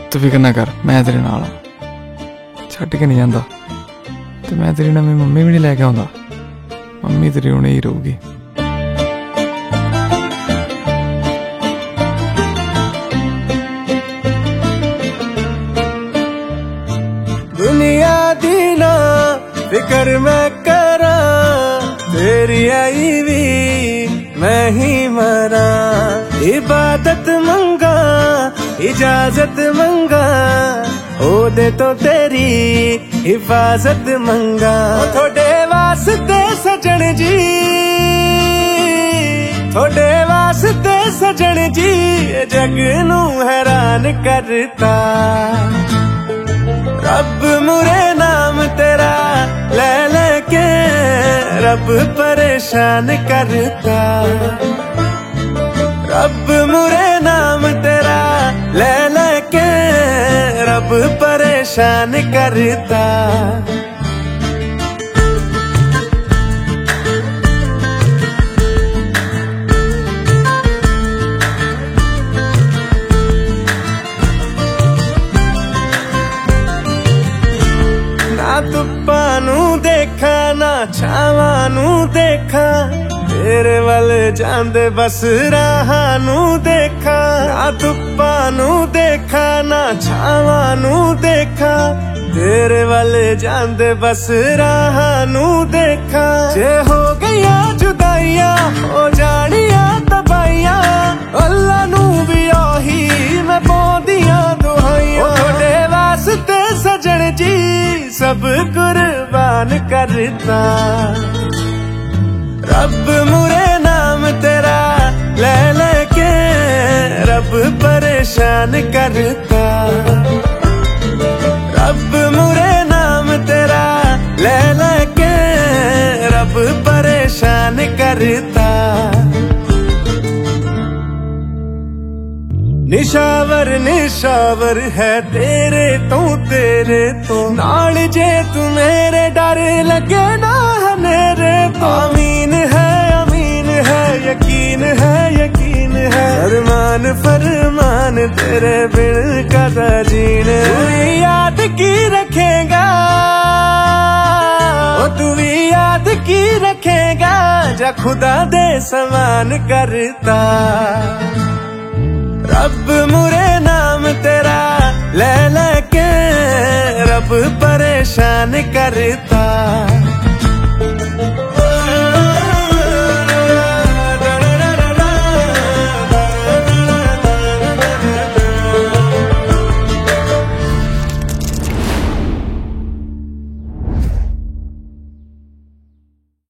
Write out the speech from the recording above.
तू फिक्र ना कर, मैं तेरे नाल हां, छड्ड के नहीं जांदा। ते मैं तेरी नवीं मम्मी भी नहीं लैके आउंदा, मम्मी तेरी हुणे ही रहूगी। दुनिया दी ना फिकर मैं करा, तेरी आई भी मैं ही मरा। इबादत मंगा, इजाजत मंगा, ओ दे तो तेरी हिफाजत मंगा। थोड़े वास्ते सजन जी, थोड़े वास्ते सजन जी, जग नू हैरान करता। रब मुरे नाम तेरा ले लेके रब परेशान करता। रब मुरे नाम तेरा ले लेके रब परेशान करता। धुप्पा नू देखा ना छावा नू देखा, तेरे वल जांदे बस राहा नू देखा। ना धुप्पा नू देखा ना छावा नू देखा, तेरे वल जांदे बस राहा नू देखा। जे हो गया जुदाइयां हो जानिया तबाइयां, अल्लाह नू भी आही मैं पौंदियां दुहाइयां। थोड़े वास्ते सजन जी सब कुर्बान करता। रब मुरे नाम तेरा ले लेके रब परेशान करता। रब मुरे नाम तेरा ले लेके रब परेशान करता। निशावर निशावर है तेरे तो नाल, जे तू मेरे डर लगे ना हनेरे तो। अमीन है यकीन है, अरमान फरमान तेरे बिन कदा जीने। तू भी याद की रखेगा, ओ तू भी याद की रखेगा, जा खुदा दे समान करता। रब मुरे नाम तेरा ले लेके रब परेशान करता।